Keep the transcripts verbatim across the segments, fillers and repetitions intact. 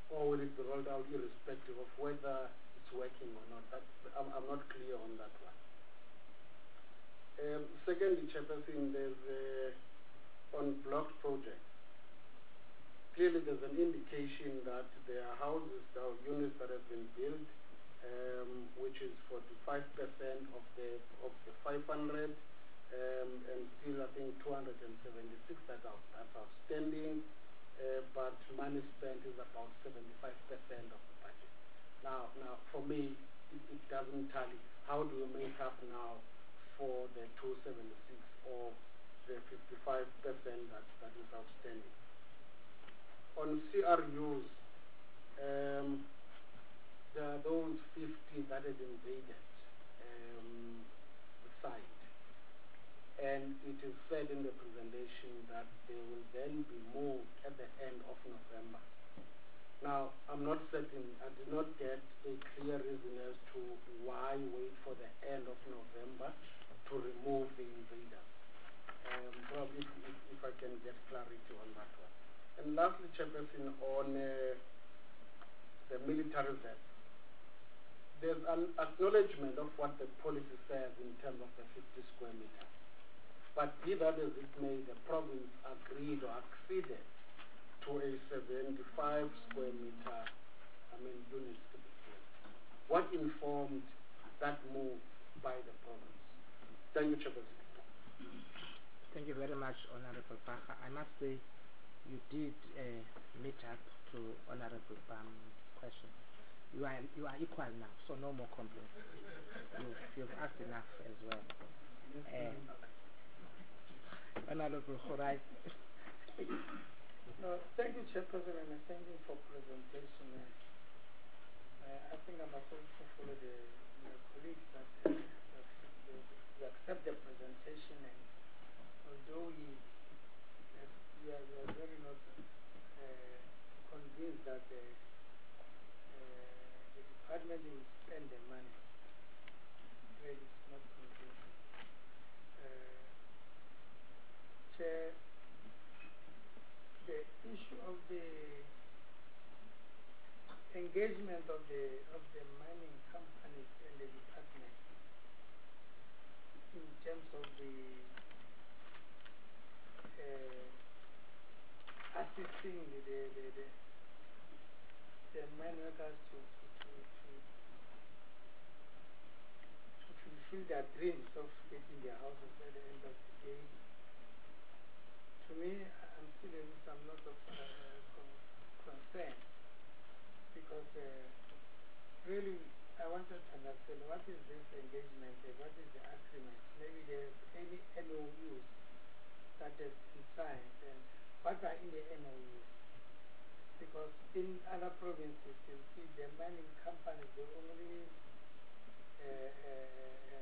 or will it be rolled out irrespective of whether it's working or not? That, I'm, I'm not clear on that one. Um, secondly, Chairperson, there's uh, on blocked projects. Clearly, there's an indication that there are houses, there are units that have been built, um, which is forty-five percent of the of the five hundred, um, and still I think two hundred seventy-six that are that's outstanding, uh, but money spent is about seventy-five percent of the budget. Now, now for me, it, it doesn't tally. How do you make up now for the two seventy-six or the fifty-five percent that that is outstanding? On C R Us, um, there are those fifty that have invaded um, the site. And it is said in the presentation that they will then be moved at the end of November. Now, I'm not certain, I did not get a clear reason as to why wait for the end of November to remove the invaders. Um, probably if, if, if I can get clarity on that one. And lastly, Chairperson, on uh, the military reserve, there's an acknowledgement of what the policy says in terms of the fifty square meters. But be that as it may, the province agreed or acceded to a seventy-five square meter, I mean, units to be built. What informed that move by the province? Thank you, Chairperson. Thank you very much, Honorable Baha. I must say, you did uh, meet up to Honorable Bam's question. You are you are equal now, so no more complaints. You've, you've asked enough as well. Uh, Honorable Khorai. No, thank you, Chairperson, and thank you for presentation. Uh, I think I must also follow the my colleagues that uh, they, they accept the presentation, and although we yes, we are, we are very not uh, convinced that the, uh, the department will spend the money. Really, it's not convincing. Uh, Chair, the issue of the engagement of the of the mining companies and the department in terms of the uh, assisting the the, the, the, the mine workers to to, to, to to fulfill their dreams of getting their houses at the end of the day. To me, I'm still having some lot of uh, con concern because uh, really I wanted to understand what is this engagement and what is the agreement. Maybe there's any M O Us that has been signed and what are in the M O Us. Because in other provinces, you see the mining companies, they only uh, uh,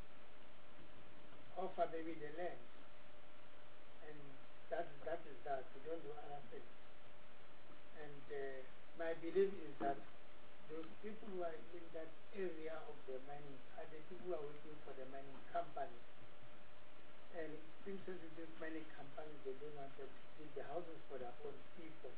uh, offer maybe the land. And that, that is that. We don't do other things. And uh, my belief is that those people who are in that area of the mining are the people who are working for the mining companies. And it seems as if these mining companies, they don't want to build the houses for their own people.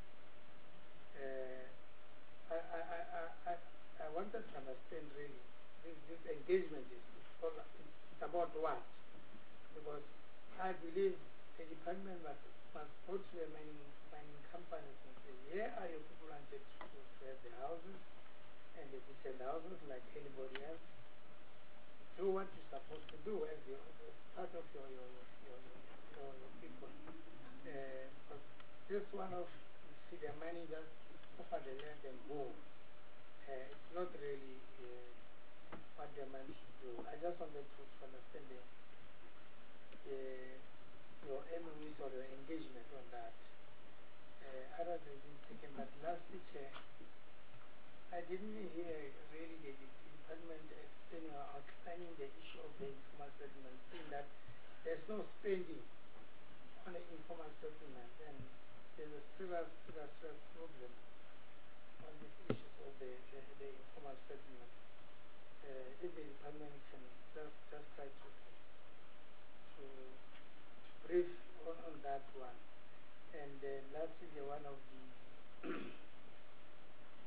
Uh, I, I, I, I, I wanted to understand really, this, this engagement is, is all, it's about what? Because I believe the department must, must go to the mining, mining companies and say, here are your people wanted to, to have the houses and the decent houses like anybody else. Do what you're supposed to do as, your, as part of your, your, your, your, your people. Uh, because this one of, you see the money just offer the land and go. Uh, it's not really uh, what the man should do. I just wanted to, to understand the, the your M O Us or your engagement on that. Uh, others have been taken, but lastly, Chair, I didn't hear really the department explaining or outlining the issue of the informal settlement, saying that there's no spending on the informal settlement, and there's a serious, serious, serious problem on these issues of the, the, the informal settlement. Uh, if the department can just, just try to, to brief on, on that one. And uh, lastly, the one of the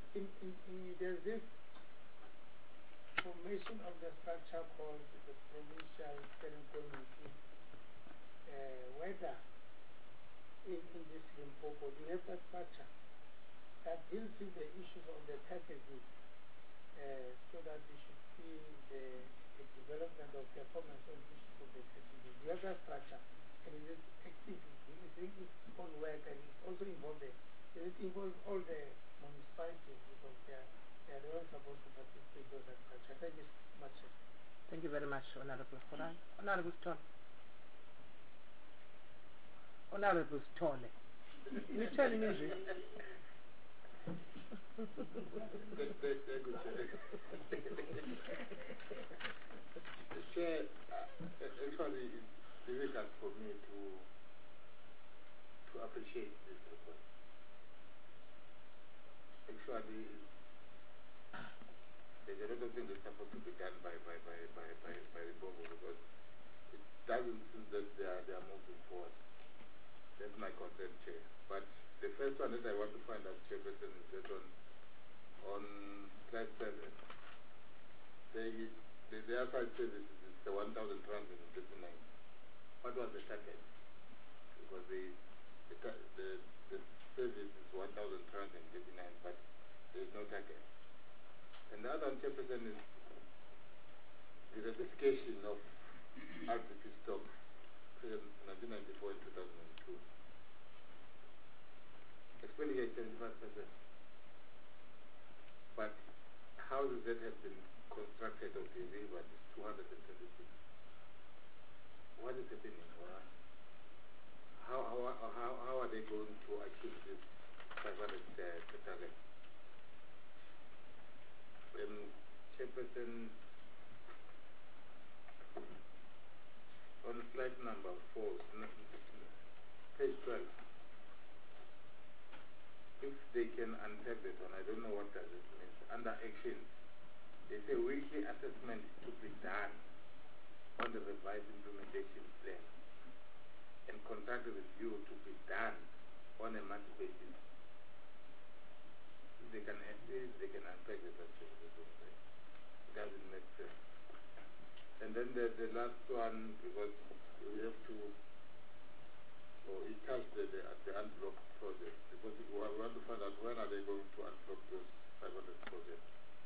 in, in, there's this formation of the structure called the Provincial Steering Committee, uh, whether in, in this Limpopo, we have that structure that deals with the issues of the packaging, uh, so that we should see the, the development of performance on issues of the packaging. We have that structure, and it is active, it's doing its own work, and it's also involved there. It involves all the municipalities because they are, they are the ones supposed to participate in that structure. Thank you so much. Thank you very much, Honorable Khoran. Honorable Stone. Honorable Stone. You're telling me this? Thank you, Chair. Actually, it's difficult for me to to appreciate this report. Actually, there's a lot of things that's supposed to be done by by by by by, by the Bobo because it doesn't seem that they are they are moving forward. That's my concern, Chair. But the first one that I want to find out, Chairperson, is that on on slide seven, the the, the outside services is the one thousand two hundred thirty-nine. What was the target? Because the the the, the service is one thousand two hundred thirty-nine, but there is no target. And the other one, Chairperson, is the ratification of R P P stock nineteen ninety-four and two thousand two. Expenditure is seventy-five percent. But houses that have been constructed or delivered is two hundred twenty-six. What is happening? How, how, how, how are they going to achieve this five hundred uh, target? Um, Chairperson, on slide number four, page twelve, if they can unpack that one, I don't know what does it mean. Under action, they say weekly assessment to be done on the revised implementation plan and conduct review to be done on a monthly basis. If they can, if they can unpack that, it doesn't make sense. And then the, the last one, because we have to, or it touched the, the, the unblocked project, because we want to find out when are they going to unblock those five hundred projects.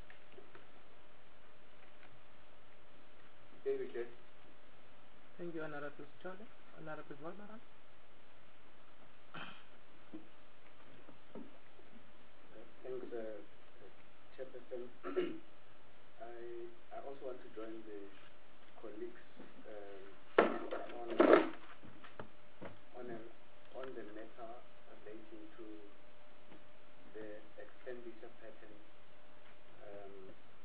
Okay, okay. Thank you, Honorable Stone. Honorable Volmaran. Thanks, uh, Chairperson. I I also want to join the colleagues um, on on a, on the matter relating to the expenditure pattern um,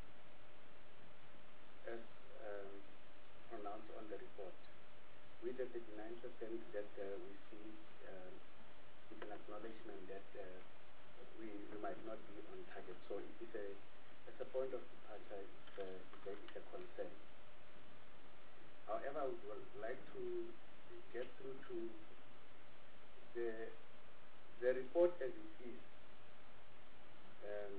as um, pronounced on the report. With the thirty-nine percent that uh, we see, uh, it's an acknowledgement that uh, we, we might not be on target. So it is a, as a point of departure, it's a, it's a, it's a concern. However, I would like to get through to the, the report as it is. Um,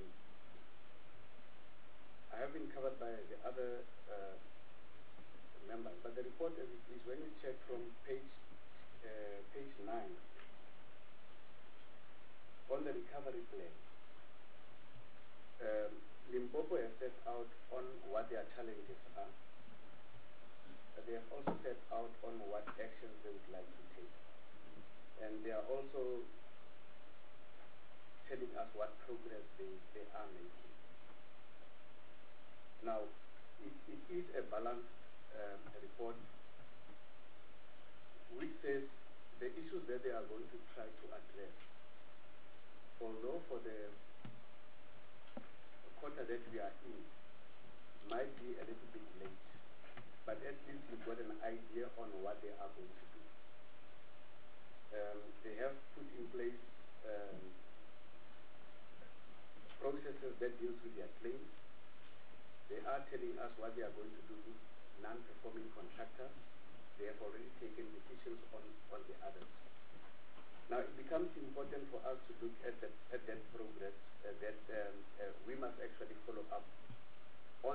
I have been covered by the other uh, members, but the report as it is, when you check from page uh, page nine, on the recovery plan, um, Limpopo has set out on what their challenges are. Uh, they have also set out on what actions they would like to take. And they are also telling us what progress they, they are making. Now, it, it is a balanced um, report which says the issues that they are going to try to address, although for the quarter that we are in, might be a little bit late, but at least you've got an idea on what they are going to do. Um, they have put in place um, processes that deals with their claims. They are telling us what they are going to do with non-performing contractors. They have already taken decisions on, on the others. Now it becomes important for us to look at that, at that progress uh, that um, uh, we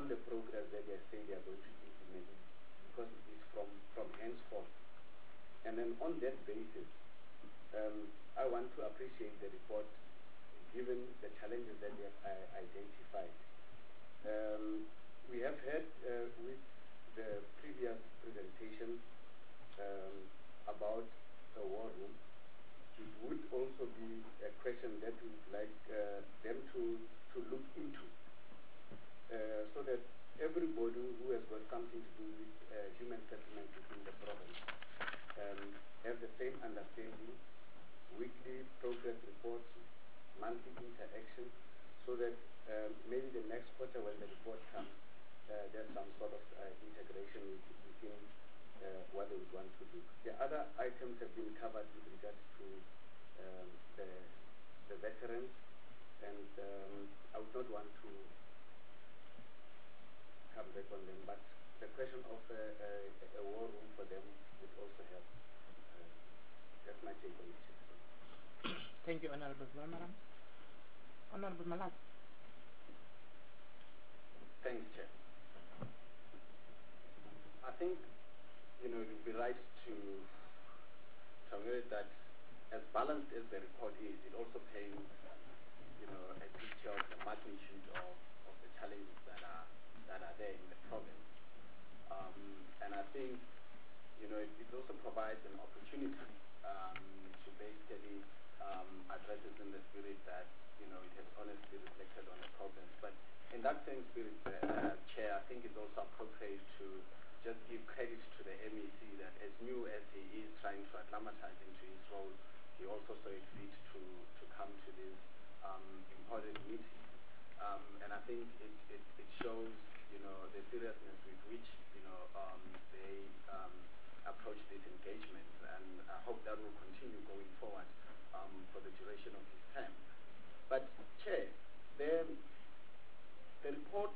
the progress that they say they are going to implement it, because it is from, from henceforth. And then on that basis, um, I want to appreciate the report, given the challenges that they have uh, identified. Um, we have heard uh, with the previous presentation um, about the war room. It would also be a question that we would like uh, them to, to look into, uh, so that everybody who has got something to do with uh, human settlement within the province um, have the same understanding, weekly progress reports, monthly interaction, so that um, maybe the next quarter when the report comes, uh, there's some sort of uh, integration within uh, what they would want to do. The other items have been covered with regards to um, the, the veterans, and um, I would not want to come back on them, but the question of a, a, a war room for them would also help. Uh, that's my take on it. Thank you, Honorable Zalmaram. Honorable Malak. Thanks, Chair. I think, you know, it would be right to, to admit that as balanced as the report is, it also paints, you know, a picture of the magnitude of, of the challenges that are that are there in the province. Um, and I think, you know, it, it also provides an opportunity um, to basically um, address it in the spirit that, you know, it has honestly reflected on the province. But in that same spirit, uh, Chair, I think it's also appropriate to just give credit to the M E C that as new as he is trying to acclimatize into his role, he also saw it fit to, to come to this um, important meeting. Um, and I think it, it, it shows, you know, the seriousness with which, you know, um, they um, approach this engagement. And I hope that will continue going forward um, for the duration of his term. But, Chair, the, the report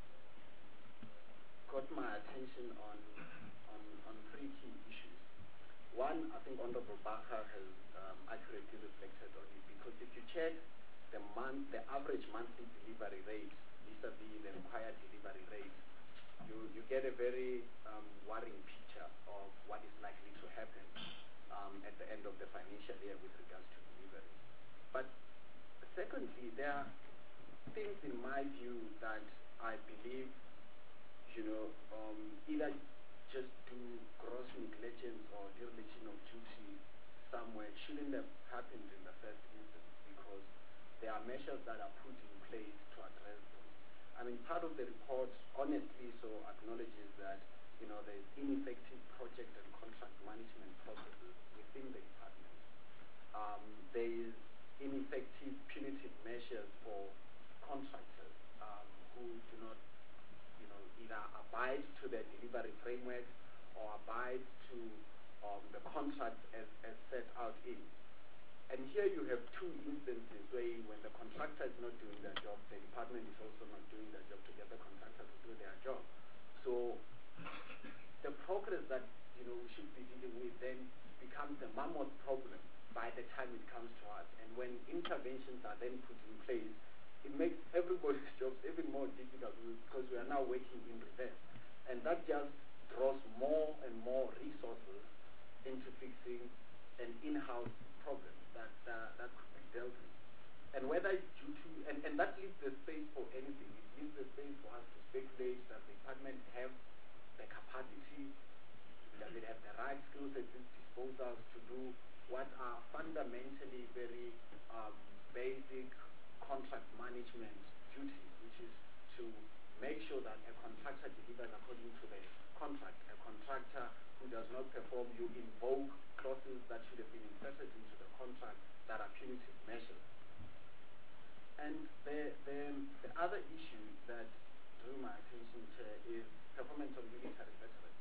got my attention on, on, on three key issues. One, I think Honorable Bakar has um, accurately reflected on it, because if you check the month, the average monthly delivery rate vis-a-vis the required delivery rate, you, you get a very um, worrying picture of what is likely to happen um, at the end of the financial year with regards to delivery. But secondly, there are things in my view that I believe, you know, um, either just do gross negligence or dereliction of duty somewhere shouldn't have happened in the first instance, because there are measures that are put in place to address those. I mean, part of the report, honestly, so acknowledges that, you know, there's ineffective project and contract management processes within the department. Um, there is ineffective punitive measures for contractors um, who do not, you know, either abide to the delivery framework or abide to um, the contract as, as set out in. And here you have two instances where when the contractor is not doing their job, the department is also not doing their job to get the contractor to do their job. So the progress that, you know, we should be dealing with then becomes a mammoth problem by the time it comes to us. And when interventions are then put in place, it makes everybody's jobs even more difficult, because we are now working in reverse. And that just draws more and more resources into fixing an in-house problem that uh, that could be dealt with. And whether it's due to, and, and that leaves the space for anything. It leaves the space for us to speculate. Does the department have the capacity? Does it have the right skills at its disposal to do what are fundamentally very um, basic contract management duties, which is to make sure that a contractor delivers according to the contract. A contractor who does not perform, you invoke clauses that should have been inserted into the contract that are punitive measures. And the, the, the other issue that drew my attention to is performance of military veterans.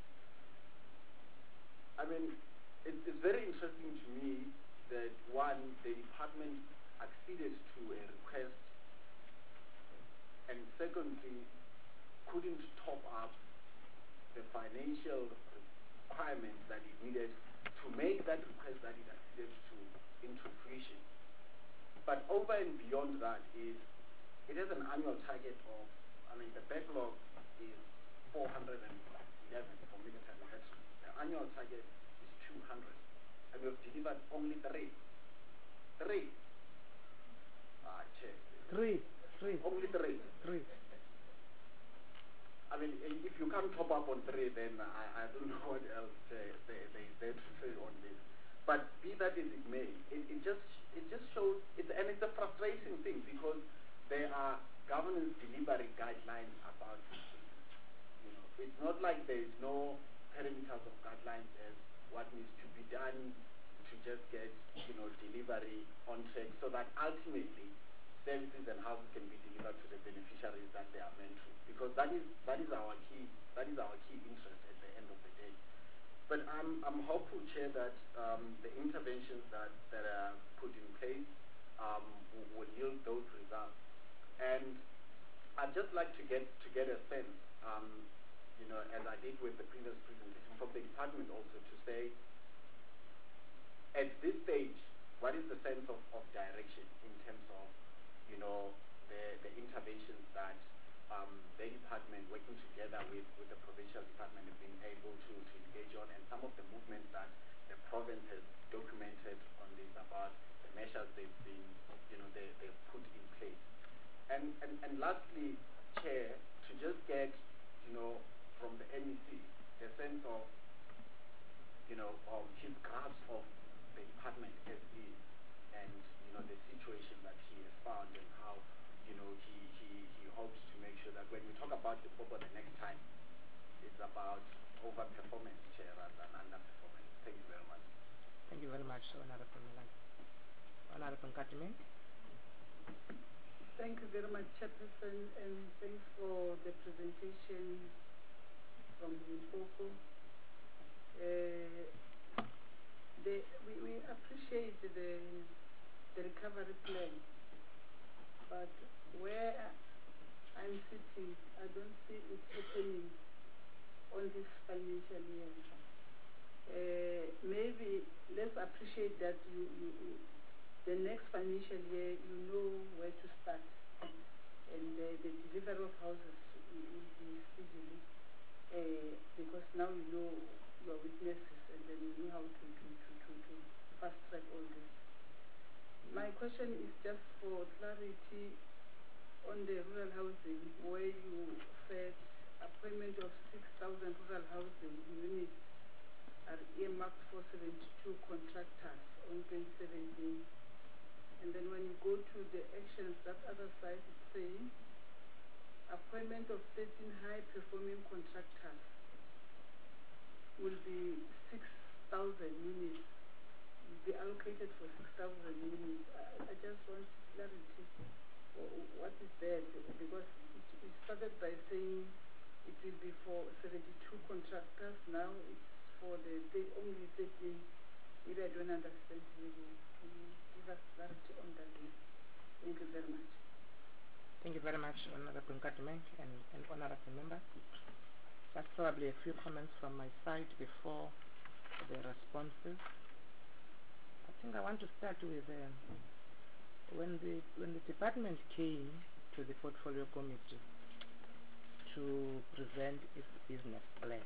I mean, it, it's very interesting to me that, one, the department acceded to a request, and secondly, couldn't top up the financial requirements that it needed to make that request that it acceded to into fruition. But over and beyond that is, it has an annual target of, I mean, the backlog is four hundred eleven for military veterans. The annual target is two hundred. And we've delivered only three. Three. Ah, check. Three. Three. Only three. Three. I mean, if you can't top up on three, then I, I don't know what else uh, they, they, they to say on this. But be that as it may, it, it just it just shows, it, and it's a frustrating thing because there are governance delivery guidelines about this thing. You know, it's not like there is no parameters of guidelines as what needs to be done to just get, you know, delivery on track so that ultimately services and houses can be delivered to the beneficiaries that they are meant to. Because that is that is our key that is our key interest at the end of the day. But I'm I'm hopeful, Chair, that um, the interventions that, that are put in place um, will, will yield those results. And I'd just like to get to get a sense, um, you know, as I did with the previous presentation from the department also to say, at this stage, what is the sense of, of direction in terms of, you know, the, the interventions that um, the department working together with, with the provincial department have been able to, to engage on, and some of the movements that the province has documented on this about the measures they've been, you know, they, they've put in place. And, and, and lastly, Chair, to just get, you know, from the N E C, the sense of, you know, um, his grasp of the department as is, and, you know, the situation that he has found and how, you know, he, he, he hopes to make sure that when we talk about the Popo the next time, it's about over-performance, Chair, rather than under-performance. Thank you very much. Thank you very much, Honorable Milan. Honorable Nkatime. Thank you very much, Chairperson, and thanks for the presentation from Limpopo. Uh, the, we, we appreciate the, the recovery plan, but where I'm sitting, I don't see it happening on this financial year. Uh, maybe let's appreciate that you, you, you the next financial year, you know where to start, and uh, the delivery of houses will be speedily, uh, because now you know your witnesses, and then you know how to, to, to, to, to fast track all this. My question is just for clarity on the rural housing, where you said appointment of six thousand rural housing units are earmarked for seventy-two contractors on twenty seventeen. And then when you go to the actions, that other side is saying appointment of thirteen high-performing contractors will be six thousand units, will be allocated for six thousand units. I, I just want clarity. What is that? Because it, it started by saying it will be for seventy-two contractors. Now it's for the, the only thirteen. Maybe I don't understand really. Can you give us clarity on that? Thank you very much. Thank you very much, Honorable Nkatime and, and Honorable Member. Just probably a few comments from my side before the responses. I think I want to start with um, when the when the department came to the portfolio committee to present its business plan.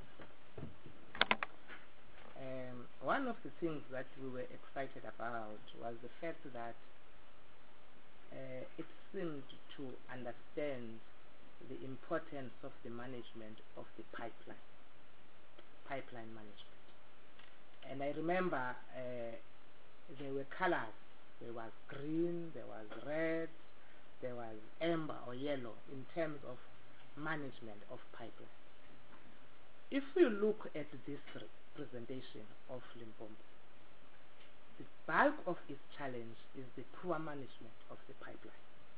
Um, one of the things that we were excited about was the fact that uh, it seemed to understand the importance of the management of the pipeline, pipeline management. And I remember uh, there were colors. There was green, there was red, there was amber or yellow in terms of management of pipeline. If we look at this presentation of Limpopo, the bulk of its challenge is the poor management of the pipeline.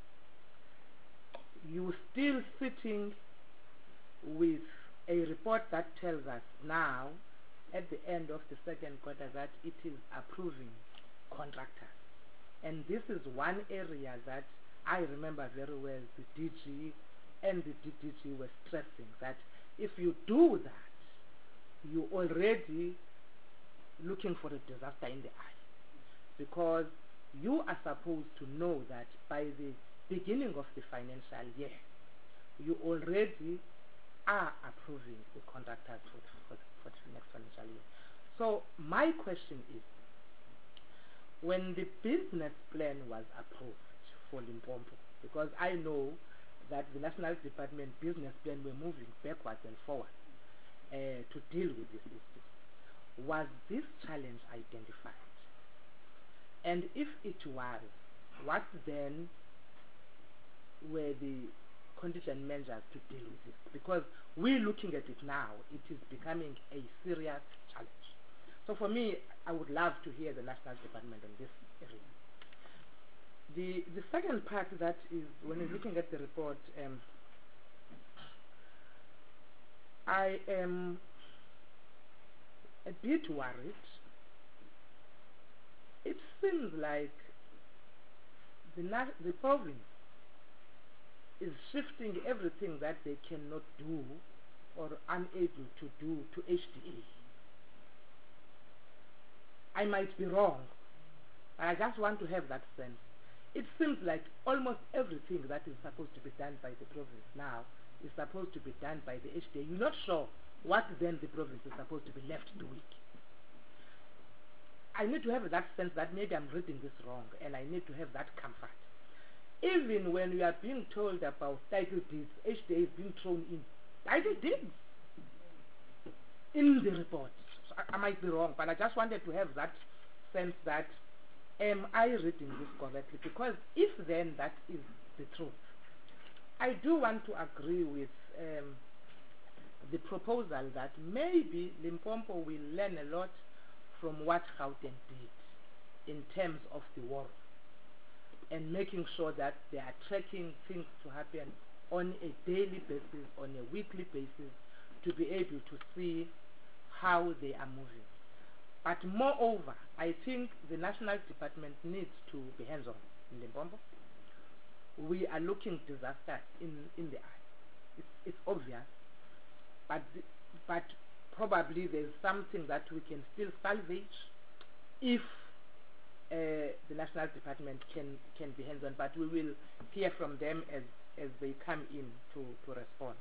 You're still sitting with a report that tells us now, at the end of the second quarter, that it is approving contractors. And this is one area that I remember very well the D G and the D D G were stressing that if you do that, you're already looking for a disaster in the eye, because you are supposed to know that by the beginning of the financial year, you already are approving the contractors for, for, for the next financial year. So my question is, when the business plan was approved for Limpopo, because I know that the National Department business plan were moving backwards and forwards uh, to deal with this issue, was this challenge identified? And if it was, what then were the condition measures to deal with this? Because we're looking at it now, it is becoming a serious challenge. So for me, I would love to hear the National Department on this area. The, the second part that is, when you're looking at the report, um, I am a bit worried. It seems like the, the province is shifting everything that they cannot do or unable to do to H D A. I might be wrong, but I just want to have that sense. It seems like almost everything that is supposed to be done by the province now is supposed to be done by the H D A. You're not sure what then the province is supposed to be left doing. I need to have that sense that maybe I'm reading this wrong, and I need to have that comfort. Even when we are being told about title deeds, H D A is being thrown in title deeds in the report. So I, I might be wrong, but I just wanted to have that sense that, am I reading this correctly? Because if then that is the truth, I do want to agree with um, the proposal that maybe Limpopo will learn a lot from what Gauteng did in terms of the war, and making sure that they are tracking things to happen on a daily basis, on a weekly basis, to be able to see how they are moving. But moreover, I think the National Department needs to be hands-on in Limpopo. We are looking disaster in, in the eye. It's, it's obvious, but, the, but probably there's something that we can still salvage if uh, the National Department can, can be hands-on, but we will hear from them as, as they come in to, to respond.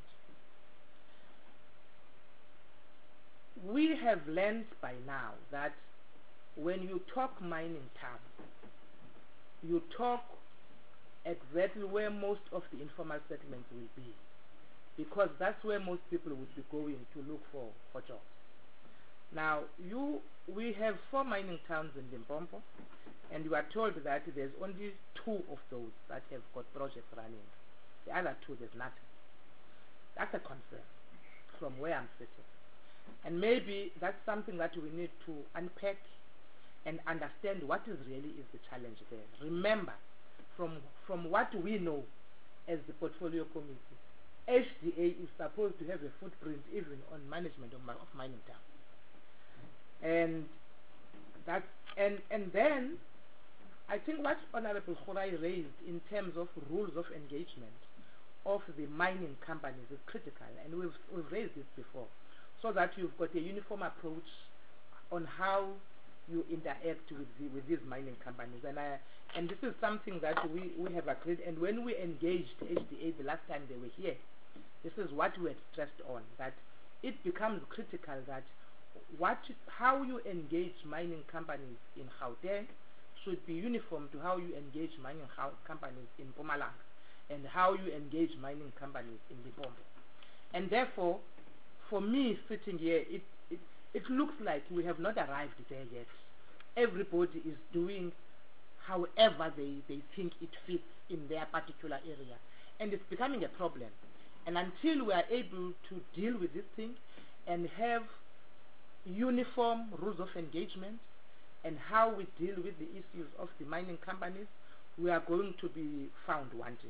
We have learned by now that when you talk mining town, you talk exactly where most of the informal settlements will be, because that's where most people would be going to look for, for jobs. Now, you, we have four mining towns in Limpopo, and you are told that there's only two of those that have got projects running. The other two, there's nothing. That's a concern from where I'm sitting. And maybe that's something that we need to unpack and understand what is really is the challenge there. Remember, from, from what we know as the portfolio committee, H D A is supposed to have a footprint even on management of, of mining towns. And that, and, and then, I think what Honorable Khurai raised in terms of rules of engagement of the mining companies is critical, and we've, we've raised this before, so that you've got a uniform approach on how you interact with, the, with these mining companies. And, I, and this is something that we, we have agreed, and when we engaged H D A the last time they were here, this is what we had stressed on, that it becomes critical that what, how you engage mining companies in Gauteng should be uniform to how you engage mining companies in Mpumalanga, and how you engage mining companies in Limpopo. And therefore, for me sitting here, it, it, it looks like we have not arrived there yet. Everybody is doing however they, they think it fits in their particular area. And it's becoming a problem. And until we are able to deal with this thing and have uniform rules of engagement and how we deal with the issues of the mining companies, we are going to be found wanting.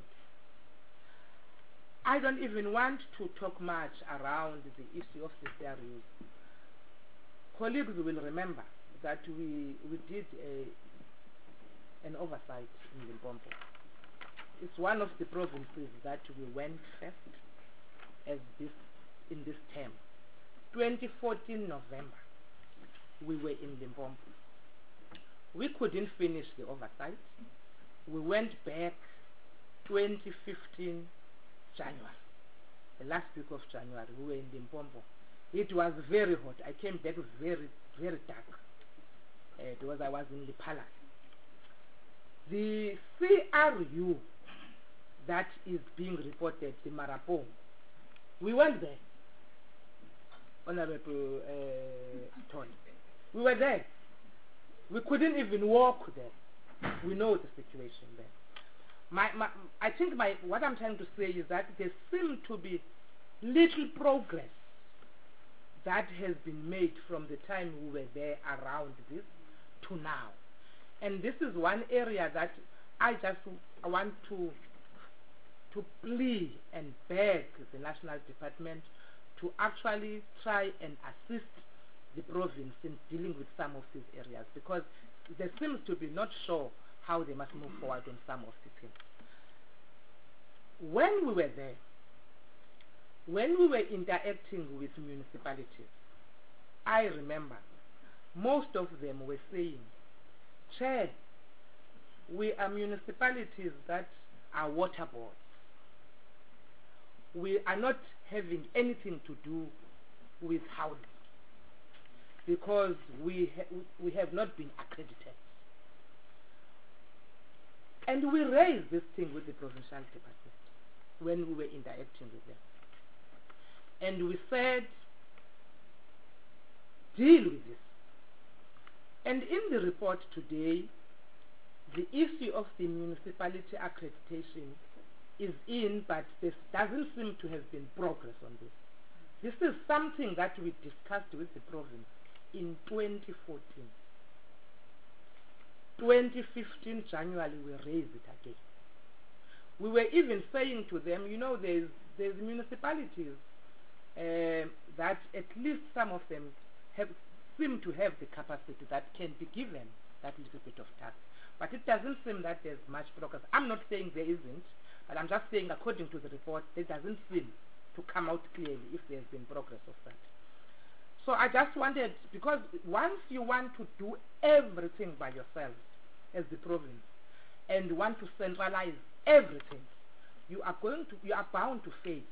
I don't even want to talk much around the issue of the fair use. Colleagues will remember that we, we did a, an oversight in Limpopo. It's one of the provinces that we went first as this, in this term. twenty fourteen November, we were in Limpopo. We couldn't finish the oversight. We went back twenty fifteen January. the last week of January. We were in Limpopo. It was very hot. I came back very, very dark uh, because I was in Lipala. The C R U that is being reported, the Marapong, we went there, Honorable uh, Tony. We were there. We couldn't even walk there. We know the situation there. My, my, I think my, what I'm trying to say is that there seems to be little progress that has been made from the time we were there around this to now. And this is one area that I just want to to plea and beg the National Department to actually try and assist the province in dealing with some of these areas, because there seems to be not sure how they must move forward on some of the things. When we were there, when we were interacting with municipalities, I remember most of them were saying, Chair, we are municipalities that are water boards. We are not having anything to do with housing because we, ha we have not been accredited. And we raised this thing with the provincial department when we were interacting with them. And we said, deal with this. And in the report today, the issue of the municipality accreditation is in, but there doesn't seem to have been progress on this. This is something that we discussed with the province in twenty fourteen. twenty fifteen, January, we raised it again. We were even saying to them, you know, there's, there's municipalities uh, that at least some of them have, seem to have the capacity that can be given that little bit of tax. But it doesn't seem that there's much progress. I'm not saying there isn't, but I'm just saying according to the report, there doesn't seem to come out clearly if there's been progress of that. So I just wanted, because once you want to do everything by yourself as the province and want to centralize everything, you are going to, you are bound to fail.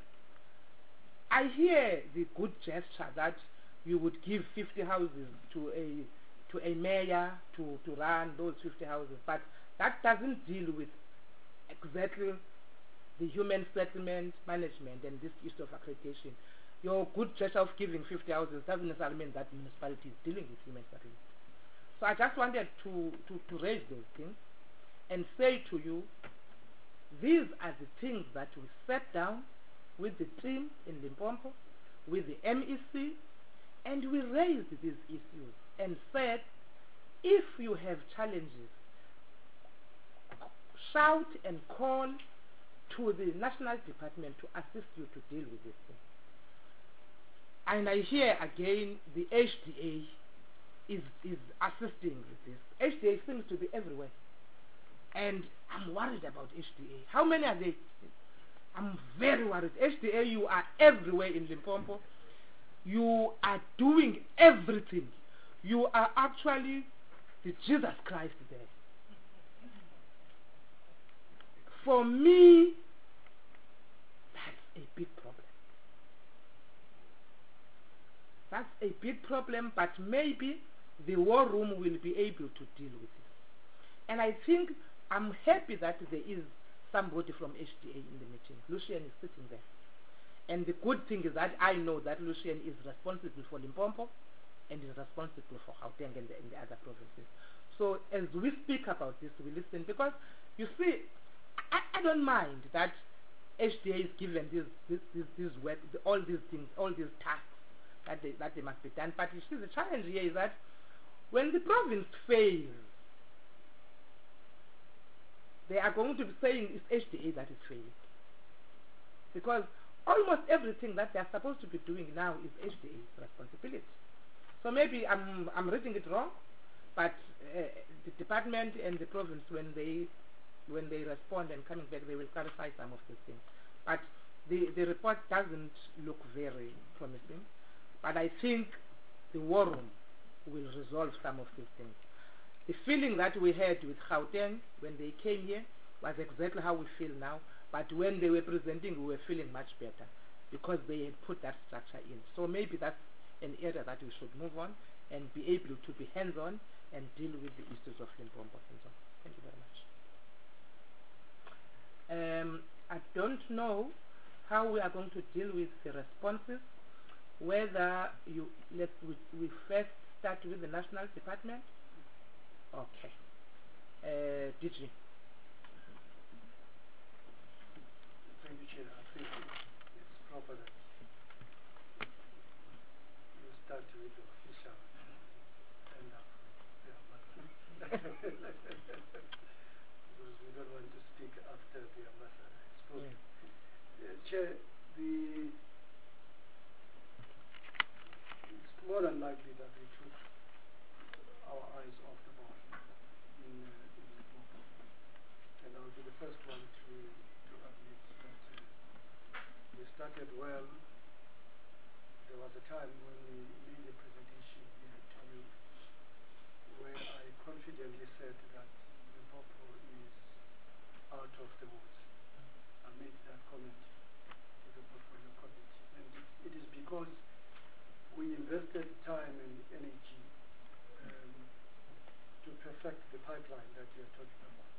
I hear the good gesture that you would give fifty houses to a to a mayor to, to run those fifty houses, but that doesn't deal with exactly the human settlement management and this issue of accreditation. Your good gesture of giving fifty houses doesn't necessarily mean that municipality is dealing with human settlement. So I just wanted to, to, to raise those things and say to you, these are the things that we sat down with the team in Limpopo, with the M E C, and we raised these issues and said, if you have challenges, shout and call to the National Department to assist you to deal with this thing. And I hear again the H D A is, is assisting with this. H D A seems to be everywhere. And I'm worried about H D A. How many are they? I'm very worried. H D A, you are everywhere in Limpopo. You are doing everything. You are actually the Jesus Christ there. For me, that's a big problem. That's a big problem, but maybe the war room will be able to deal with it. And I think I'm happy that there is somebody from H D A in the meeting. Lucian is sitting there. And the good thing is that I know that Lucian is responsible for Limpopo and is responsible for Gauteng and the, and the other provinces. So as we speak about this, we listen, because you see, I, I don't mind that H D A is given this, this, this, this work, the, all these things, all these tasks that they, that they must be done. But you see, the challenge here is that when the province fails, they are going to be saying it's H D A that is failing. Because almost everything that they are supposed to be doing now is H D A's responsibility. So maybe I'm, I'm reading it wrong, but uh, the department and the province, when they when they respond and coming back, they will clarify some of these things. But the, the report doesn't look very promising. But I think the war room will resolve some of these things. The feeling that we had with Gauteng when they came here was exactly how we feel now, but when they were presenting, we were feeling much better because they had put that structure in. So maybe that's an area that we should move on and be able to be hands-on and deal with the issues of Limpopo and so on. Thank you very much. Um, I don't know how we are going to deal with the responses, whether you, let's, we, we first start with the national department. Okay. Uh, D G. Thank you, Chair. I think it's proper that you start with the official and up the ambassador. Because we don't want to speak after the ambassador has spoken. Yeah. Uh, Chair, the it's more than likely that we took our eyes off the ball in, uh, in Limpopo. And I'll be the first one to, to admit that uh, we started well. There was a time when we made a presentation here to you where I confidently said that Limpopo is out of the woods. I made that comment to the portfolio committee. And it, it is because we invested time and energy um, to perfect the pipeline that you are talking about.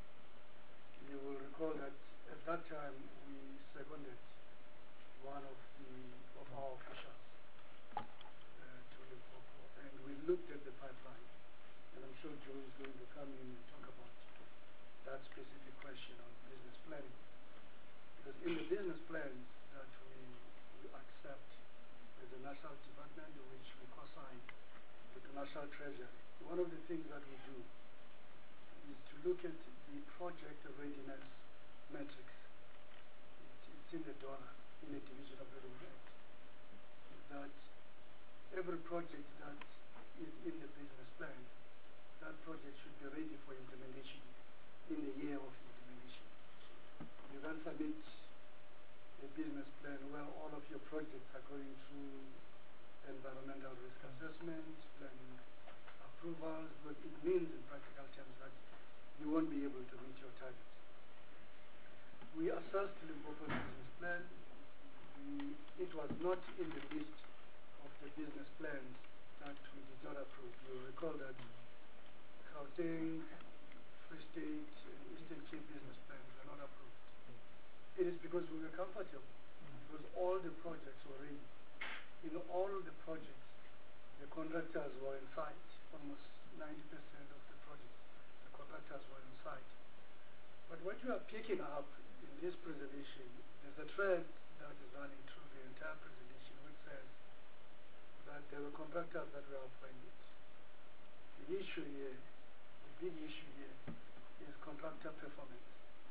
You will recall that at that time we seconded one of the of our officials uh, to Limpopo, and we looked at the pipeline, and I'm sure Joe is going to come in and talk about that specific question on business planning. Because in the business plans that we, we accept as a national department, which we co-sign with the National Treasury, one of the things that we do is to look at the project readiness metrics. It, it's in the dollar, in the division of the Act, that every project that is in the business plan, that project should be ready for implementation in the year of implementation. You can submit a business plan where all of your projects are going through environmental risk assessment, planning approvals, but it means in practical terms that you won't be able to meet your targets. We assessed Limpopo business plan. We, it was not in the list of the business plans that we did not approve. You will recall that Gauteng, Free State, and Eastern Cape business plans were not approved. It is because we were comfortable, because all the projects were ready. In all the projects, the contractors were in sight. Almost ninety percent of the projects, the contractors were in sight. But what you are picking up in this presentation, there's a thread that is running through the entire presentation, which says that there were contractors that were appointed. The issue here, the big issue here, is contractor performance.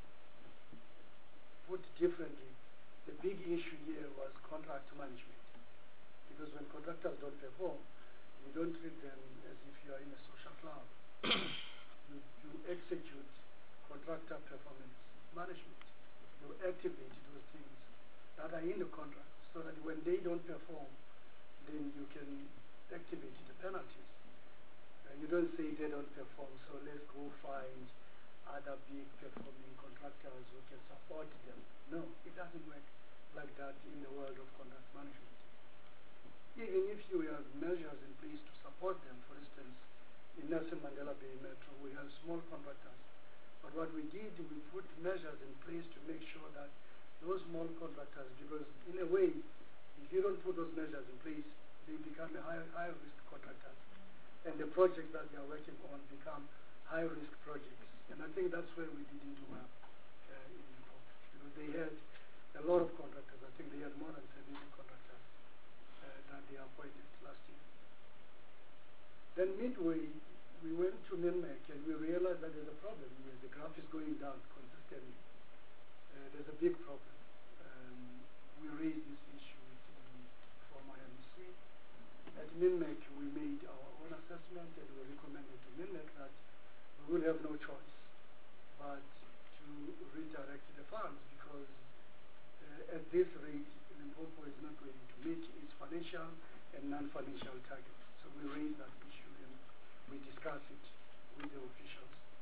Put differently, the big issue here was contract management. Because when contractors don't perform, you don't treat them as if you are in a social club. you, you execute contractor performance management. You activate those things that are in the contract so that when they don't perform, then you can activate the penalties. Uh, you don't say they don't perform, so let's go find other big performing contractors who can support them. No, it doesn't work like that in the world of contract management. Even if you have measures in place to support them, for instance, in Nelson Mandela Bay Metro, we have small contractors. But what we did, we put measures in place to make sure that those small contractors, because in a way, if you don't put those measures in place, they become a high, high risk contractors. And the projects that they are working on become high risk projects. And I think that's where we didn't do well uh, in Limpopo, because they had a lot of contractors. I think they had more than seventy contractors uh, that they appointed last year. Then midway, we went to Minmac and we realized that there's a problem here. The graph is going down consistently. Uh, there's a big problem. Um, we raised this issue with the former M C. At Minmac, we made our own assessment and we recommended to Minmac that we will have no choice but to redirect the funds, because uh, at this rate, Limpopo is not going to meet its financial and non-financial targets. So we raised that issue and we discussed it with the officials.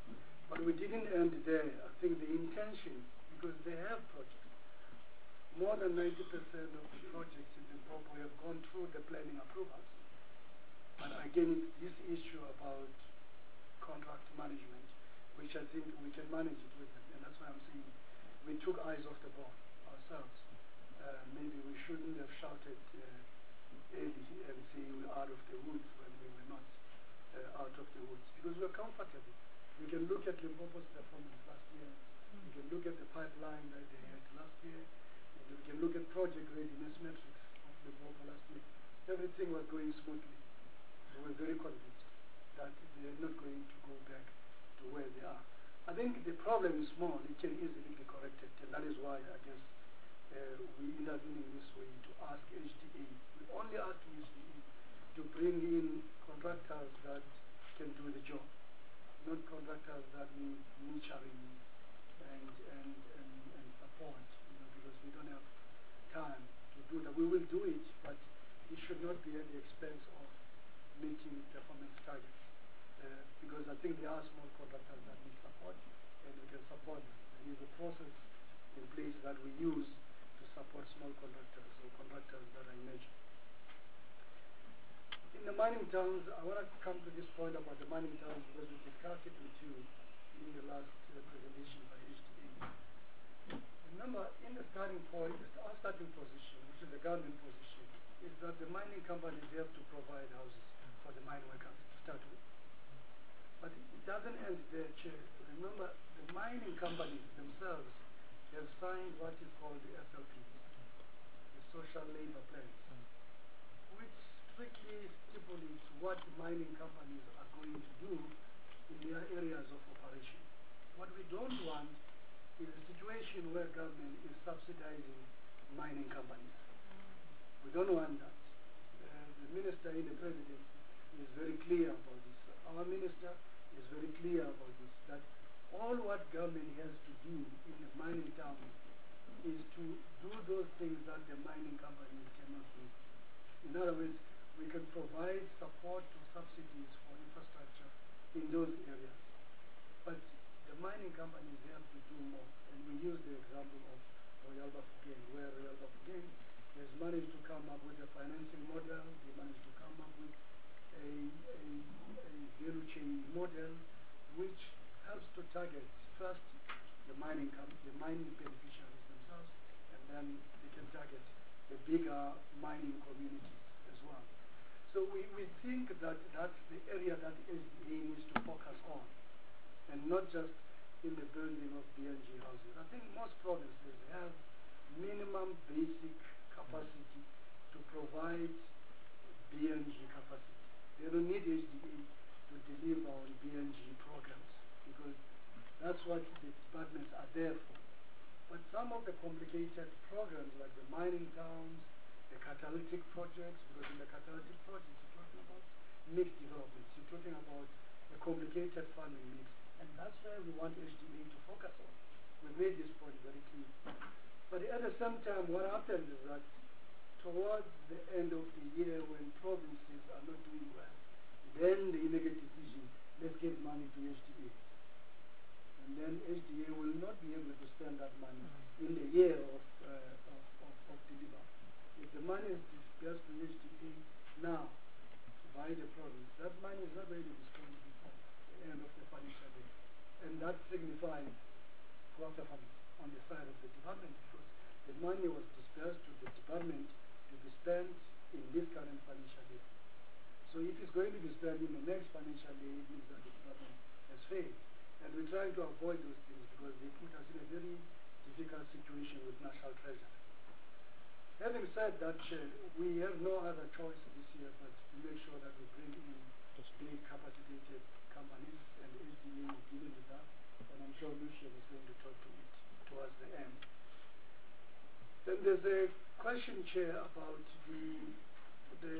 But we didn't end there. I think the intention, because they have projects, more than ninety percent of the projects in Limpopo have gone through the planning approvals. And again, it's this issue about contract management, which I think we can manage it with them. And that's why I'm saying we took eyes off the ball ourselves. Uh, maybe we shouldn't have shouted uh, early and say we're out of the woods when we were not uh, out of the woods, because we're comfortable. We can look at Limpopo's performance last year. Mm. We can look at the pipeline that they had last year. And we can look at project readiness metrics of Limpopo last year. Everything was going smoothly. So we're very convinced that they're not going to go back to where they are. I think the problem is small. It can easily be corrected. And that is why, I guess, uh, we intervene in this way to ask H D A. We're only asking H D A to bring in contractors that can do the job, not contractors that need nurturing and, and, and, and support, you know, because we don't have time to do that. We will do it, but it should not be at the expense of meeting performance targets, uh, because I think there are small contractors that need support, and we can support them. There is a process in place that we use to support small contractors or contractors that I mentioned. In the mining towns, I want to come to this point about the mining towns because we discussed it with you in the last uh, presentation by H D A. Remember, in the starting point, our starting position, which is the government position, is that the mining companies have to provide houses for the mine workers to start with. But it doesn't end there, Chair. Remember, the mining companies themselves have signed what is called the S L Ps, the Social Labor Plans, which strictly stipulates what mining companies are going to do in their areas of operation. What we don't want is a situation where government is subsidizing mining companies. We don't want that. Uh, the minister in the presidency is very clear about this. Our minister is very clear about this, that all what government has to do in the mining town is to do those things that the mining companies cannot do. In other words, we can provide support to subsidies for infrastructure in those areas. But the mining companies have to do more. And we use the example of Royal Bafokeng, where Royal Bafokeng has managed to come up with a financing model. They managed to come up with a, a, a value chain model which helps to target first the mining com- the mining beneficiaries themselves, and then they can target the bigger mining communities as well. So we, we think that that's the area that H D A needs to focus on, and not just in the building of B N G houses. I think most provinces have minimum basic capacity to provide B N G capacity. They don't need H D A to deliver on B N G programs, because that's what the departments are there for. But some of the complicated programs like the mining towns, the catalytic projects, because in the catalytic projects you're talking about mixed developments, you're talking about a complicated farming mix, and that's where we want H D A to focus on. We made this point very clear. But at the same time, what happens is that towards the end of the year, when provinces are not doing well, then they make a decision, let's give money to H D A. And then H D A will not be able to spend that money in the year of, uh, of, of, of deliver. If the money is dispersed to H D A now by the province, that money is not going to be spent before the end of the financial year. And that signifies poor performance on the side of the department, because the money was dispersed to the department to be spent in this current financial year. So if it's going to be spent in the next financial year, it means that the department has failed. And we're trying to avoid those things because they put us in a very difficult situation with National Treasury. Having said that, Chair, we have no other choice this year but to make sure that we bring in big capacitated companies, and H D A is dealing with that. And I'm sure Lucian is going to talk to it towards the end. Then there's a question, Chair, about the, the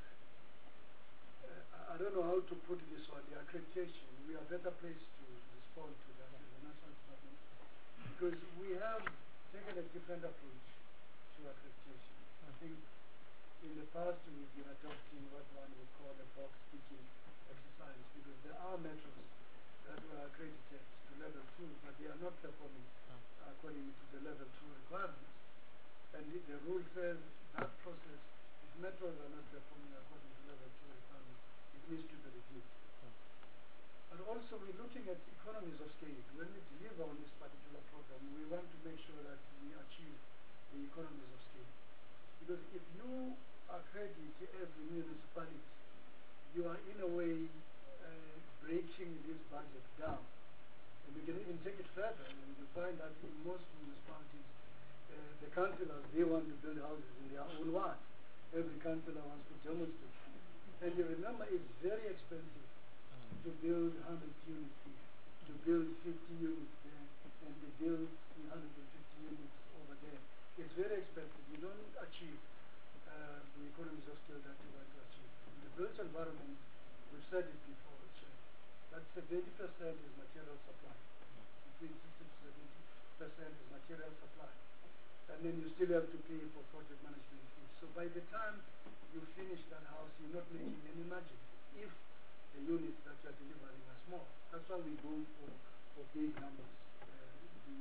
uh, I don't know how to put this one, the accreditation. We are better placed to respond to that as a national department, because we have taken a different approach to accreditation. I think in the past we've been adopting what one would call a box ticking exercise, because there are methods that were accredited to level two, but they are not performing according to the level two requirements. And the, the rule says that process, if metros are not performing according to level two requirements, it needs to be reviewed. But also we're looking at economies of scale. When we deliver on this particular program, we want to make sure that we achieve the economies of scale. Because if you accredit every municipality, you are in a way uh, breaking this budget down. And we can even take it further, and you find that in most municipalities, uh, the councillors, they want to build houses in their own ward. Every councillor wants to demonstrate. And you remember, it's very expensive to build one hundred units here, to build fifty units there, and to build three hundred fifty units over there. It's very expensive. You don't achieve uh, the economies of scale that you want to achieve. In the built environment, we've said it before, Chair, that seventy percent is material supply. Between sixty to seventy percent is material supply. And then you still have to pay for project management fees. So by the time you finish that house, you're not making any margin if the units that you are delivering are small. That's why we go for, for big numbers. Uh, the,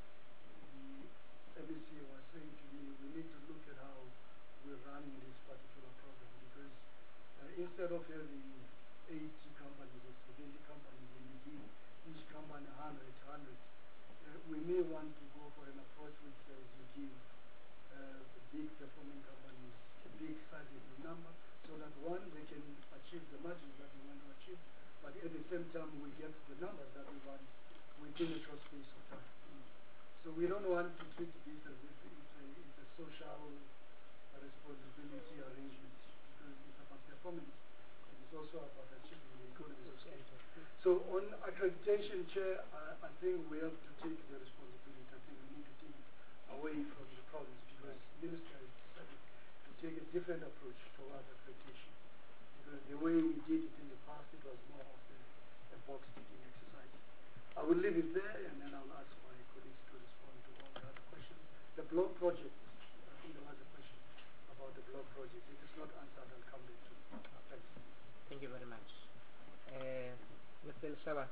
the M E C was saying to me, we need to look at how we're running this particular program, because uh, instead of having eighty companies or seventy companies, and you give each company one hundred, one hundred, uh, we may want to go for an approach which says you give uh, big performing companies a big sizable number, so that one, they can achieve the margins that we want to achieve, but at the same time we get the numbers that we want within a short space of time. Mm. So we don't want to treat this as if it's a, it's a social responsibility arrangement, because it's about performance, and it's also about achieving the economies of scale. So on accreditation, Chair, I, I think we have to take the responsibility. I think we need to take it away from the province, because the minister has decided to take a different approach towards accreditation. Because the way we did it in the past, it was more of a, a box-ticking exercise. I will leave it there, and then I'll ask my colleagues to respond to all the other questions. The block project, I think there was a question about the block project. If it's not answered, I'll come back to it. Thanks. Thank you very much. Uh, Mister Lishaba.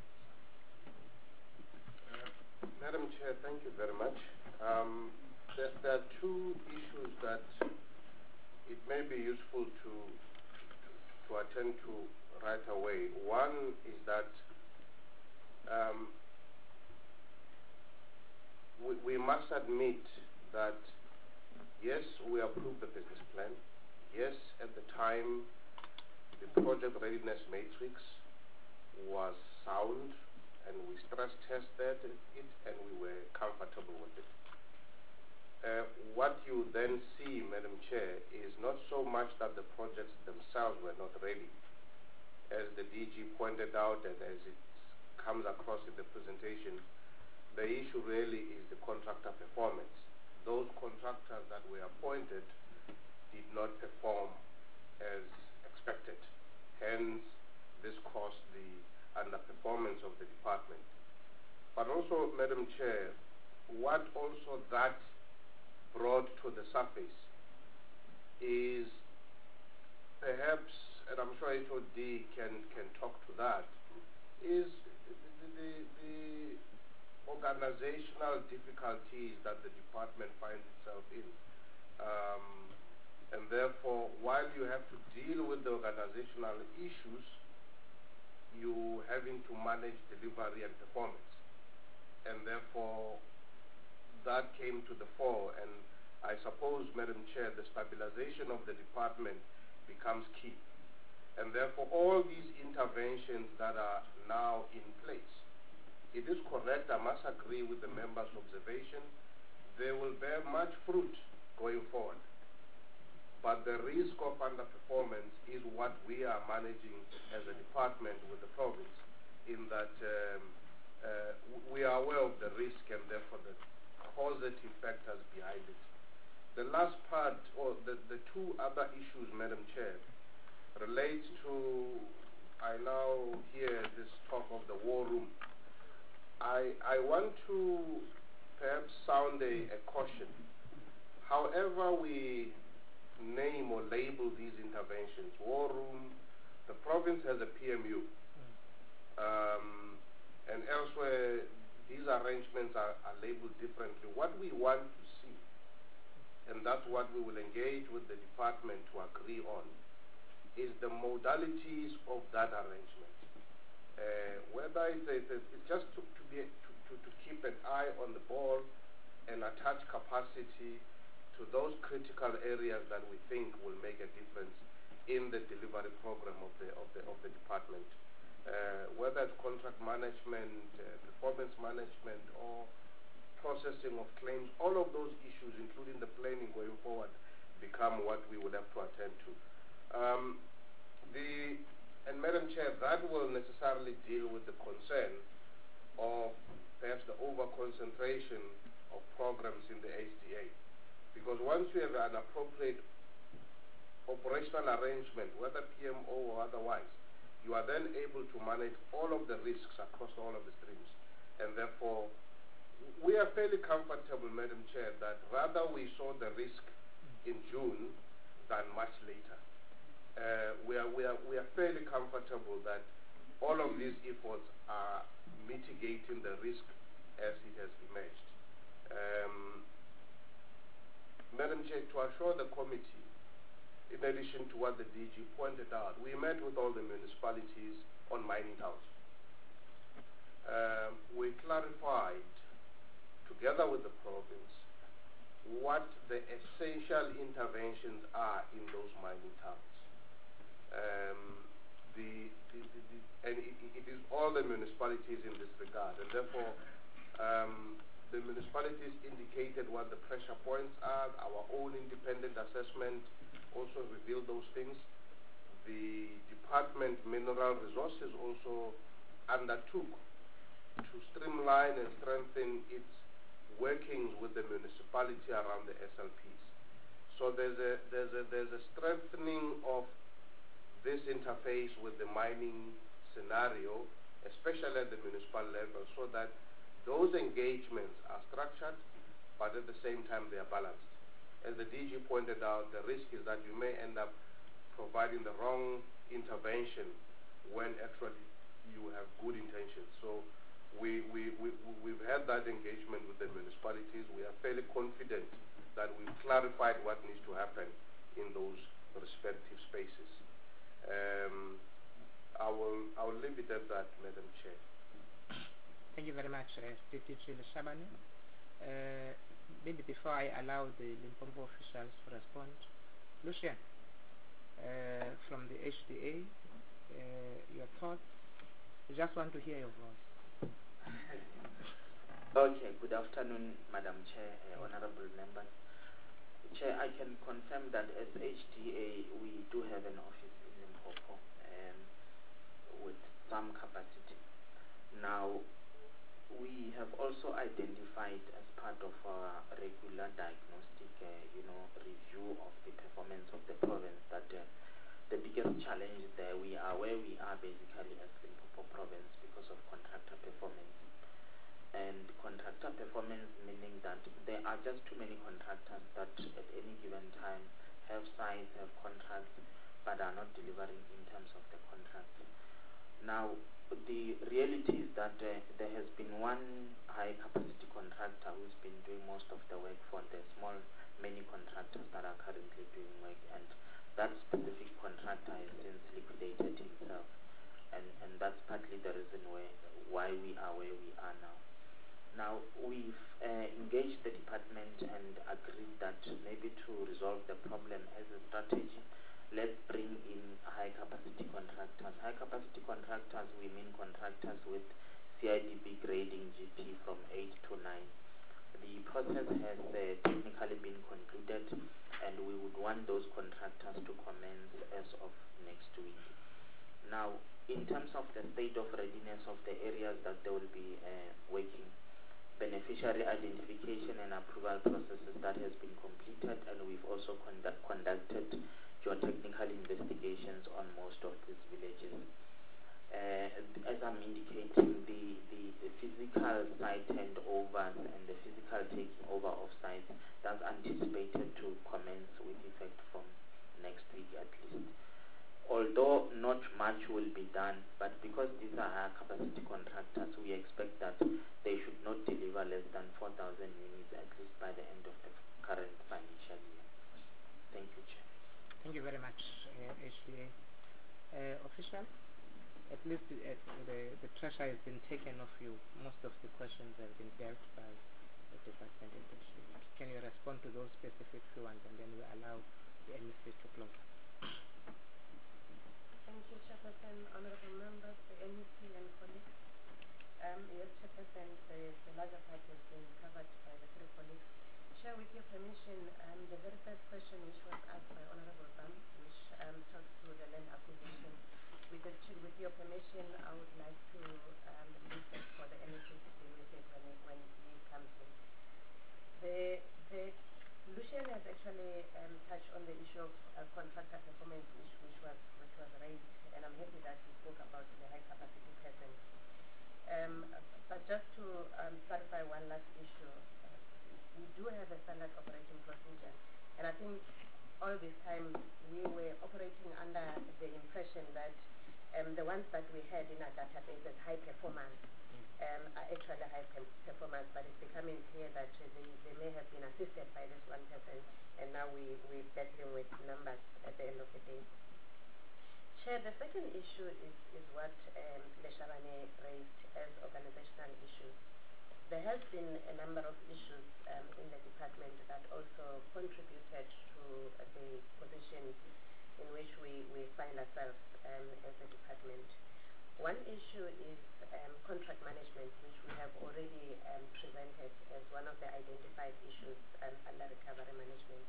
Uh, Madam Chair, thank you very much. Um, there, there are two issues that it may be useful to, to, to attend to right away. One is that um, we, we must admit that, yes, we approved the business plan. Yes, at the time, the project readiness matrix was sound, and we stress tested it, and we were comfortable with it. Uh, what you then see, Madam Chair, is not so much that the projects themselves were not ready. As the D G pointed out, and as it comes across in the presentation, the issue really is the contractor performance. Those contractors that were appointed did not perform as expected. Hence, this caused the underperformance of the department. But also, Madam Chair, what also that brought to the surface is perhaps, and I'm sure H O D can, can talk to that, is the, the, the organizational difficulties that the department finds itself in. Um, and therefore, while you have to deal with the organizational issues, you having to manage delivery and performance. And therefore, that came to the fore, and I suppose, Madam Chair, the stabilization of the department becomes key. And therefore, all these interventions that are now in place, it is correct, I must agree with the members' observation, they will bear much fruit going forward. But the risk of underperformance is what we are managing as a department with the province, in that um, uh, we are aware of the risk and therefore the positive factors behind it. The last part, or the, the two other issues, Madam Chair, relates to, I now hear this talk of the war room. I, I want to perhaps sound a, a caution. However we name or label these interventions, war room, the province has a P M U. Um, and elsewhere, these arrangements are, are labeled differently. What we want to see, and that's what we will engage with the department to agree on, is the modalities of that arrangement. Uh, whether it's, it's, it's just to, to, be, to, to, to keep an eye on the ball and attach capacity to those critical areas that we think will make a difference in the delivery program of the, of the, of the department. Uh, whether it's contract management, uh, performance management, or processing of claims, all of those issues, including the planning going forward, become what we will have to attend to. Um, the, and Madam Chair, that will necessarily deal with the concern of perhaps the over-concentration of programs in the H D A. Because once you have an appropriate operational arrangement, whether P M O or otherwise, you are then able to manage all of the risks across all of the streams. And therefore, we are fairly comfortable, Madam Chair, that rather we saw the risk in June than much later. Uh, we, are, we, are, we are fairly comfortable that all of these efforts are mitigating the risk as it has emerged. Um, Madam Chair, to assure the committee, in addition to what the D G pointed out, we met with all the municipalities on mining towns. Um, we clarified, together with the province, what the essential interventions are in those mining towns. Um, the, the, the, the, and it, it is all the municipalities in this regard, and therefore um, the municipalities indicated what the pressure points are. Our own independent assessment also revealed those things. The Department Mineral Resources also undertook to streamline and strengthen its workings with the municipality around the S L Ps. So there's a there's a there's a strengthening of this interface with the mining scenario, especially at the municipal level, so that those engagements are structured, but at the same time they are balanced. As the D G pointed out, the risk is that you may end up providing the wrong intervention when actually you have good intentions. So we, we, we, we've had that engagement with the municipalities. We are fairly confident that we've clarified what needs to happen in those respective spaces. Um, I will, I will leave it at that, Madam Chair. Thank you very much, uh, Deputy Shabane. Uh, maybe before I allow the Limpopo officials to respond, Lucian, uh, from the H D A, uh, your thoughts? We just want to hear your voice. Okay, good afternoon, Madam Chair, uh, honorable members. Chair, I can confirm that as H D A, we do have an office in Limpopo um, with some capacity. Now, we have also identified as part of our regular diagnostic, uh, you know, review of the performance of the province that uh, the biggest challenge there, we are where we are basically as Limpopo province because of contractor performance. And contractor performance meaning that there are just too many contractors that at any given time have sites, have contracts, but are not delivering in terms of the contracts. Now, the reality is that uh, there has been one high capacity contractor who's been doing most of the work for the small, many contractors that are currently doing work, and that specific contractor has since liquidated himself, and, and that's partly the reason where, why we are where we are now. Now, we've uh, engaged the department and agreed that maybe to resolve the problem as a strategy, let's bring in high-capacity contractors. High-capacity contractors, we mean contractors with C I D B grading G P from eight to nine. The process has uh, technically been concluded, and we would want those contractors to commence as of next week. Now, in terms of the state of readiness of the areas that they will be uh, working, beneficiary identification and approval processes that has been completed, and we've also conduct, conducted geotechnical investigations on most of these villages. Uh, as I'm indicating, the, the, the physical site handovers and the physical taking over of sites, that's anticipated to commence with effect from next week at least. although not much will be done, but because these are higher capacity contractors, we expect that they should not deliver less than four thousand units at least by the end of the current financial year. Thank you, Chair. Thank you very much, uh, H D A. Uh, official, at least uh, the, the pressure has been taken off you. Most of the questions have been dealt by the department. Can you respond to those specific few ones, and then we allow the M E C to close? Thank you, Chairperson, honorable members, the M E C and colleagues. Um, yes, Chairperson, the, the larger part has been covered by the three colleagues. Chair, with your permission, um, the very first question which was asked by Honorable Bam, which um, talks to the land acquisition, with, the, with your permission, I would like to um, leave that for the M E C to deal with it when, it, when he comes in. The, the Lucian has actually um, touched on the issue of uh, contractor performance, which, which was which was raised, and I'm happy that he spoke about the high capacity persons. Um, but just to um, clarify one last issue, uh, we do have a standard operating procedure, and I think all this time we were operating under the impression that um, the ones that we had in our database as high performance Um, are actually high pe performance, but it's becoming clear that uh, they, they may have been assisted by this one person, and now we, we're battling with numbers at the end of the day. Chair, the second issue is, is what um, Leshabane raised as organizational issues. There has been a number of issues um, in the department that also contributed to uh, the position in which we, we find ourselves um, as a department. One issue is um, contract management, which we have already um, presented as one of the identified issues um, under recovery management.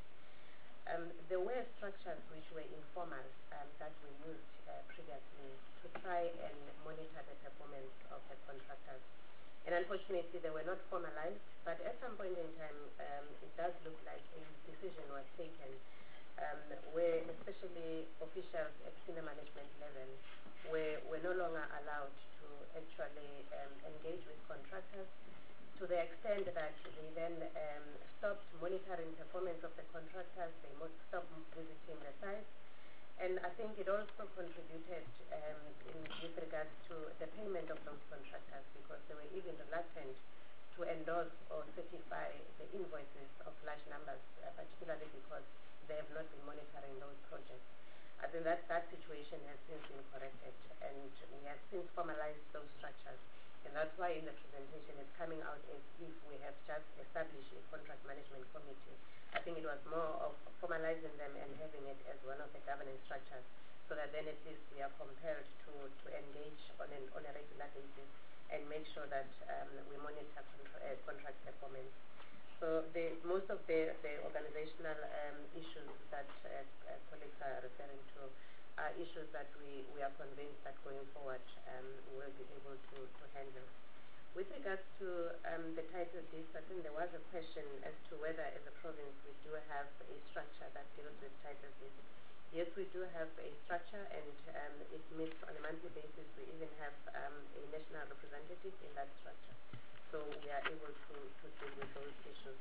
Um, there were structures which were informal um, that we used uh, previously to try and monitor the performance of the contractors. And unfortunately, they were not formalized, but at some point in time, um, it does look like a decision was taken um, where especially officials at senior management level were, were no longer allowed to actually um, engage with contractors, to the extent that they then um, stopped monitoring performance of the contractors, they stopped visiting the sites, and I think it also contributed um, in, with regards to the payment of those contractors, because they were even reluctant to endorse or certify the invoices of large numbers, uh, particularly because they have not been monitoring those projects. I think that that situation has since been corrected, and we have since formalized those structures. And that's why in the presentation it's coming out as if we have just established a contract management committee. I think it was more of formalizing them and having it as one of the governance structures, so that then at least we are compelled to, to engage on, an, on a regular basis and make sure that um, we monitor contra uh, contract performance. So the, most of the, the organizational um, issues that uh, uh, colleagues are referring to are issues that we, we are convinced that going forward um, we'll be able to, to handle. With regards to um, the title deeds, I think there was a question as to whether as a province we do have a structure that deals with title deeds. Yes, we do have a structure, and um, it meets on a monthly basis. We even have um, a national representative in that structure. So we are able to, to deal with those issues.